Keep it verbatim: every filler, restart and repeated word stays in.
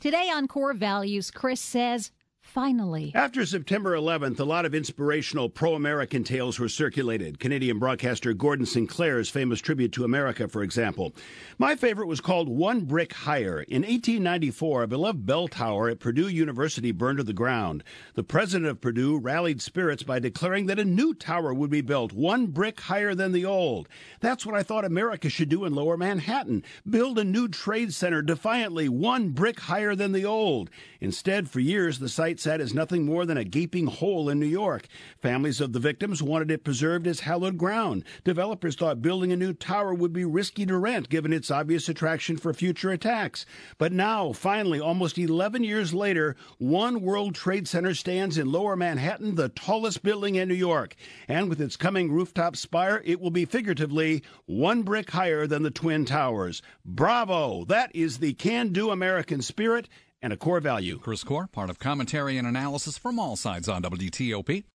Today on Core Values, Chris says, finally. After September eleventh, a lot of inspirational pro-American tales were circulated. Canadian broadcaster Gordon Sinclair's famous tribute to America, for example. My favorite was called One Brick Higher. In eighteen ninety-four, a beloved bell tower at Purdue University burned to the ground. The president of Purdue rallied spirits by declaring that a new tower would be built, one brick higher than the old. That's what I thought America should do in Lower Manhattan. Build a new trade center defiantly, one brick higher than the old. Instead, for years, the site sat as nothing more than a gaping hole in New York. Families of the victims wanted it preserved as hallowed ground. Developers thought building a new tower would be risky to rent, given its obvious attraction for future attacks. But now, finally, almost eleven years later, One World Trade Center stands in Lower Manhattan, the tallest building in New York. And with its coming rooftop spire, it will be figuratively one brick higher than the Twin Towers. Bravo! That is the can-do American spirit and a core value. Chris Core, part of commentary and analysis from all sides on W T O P.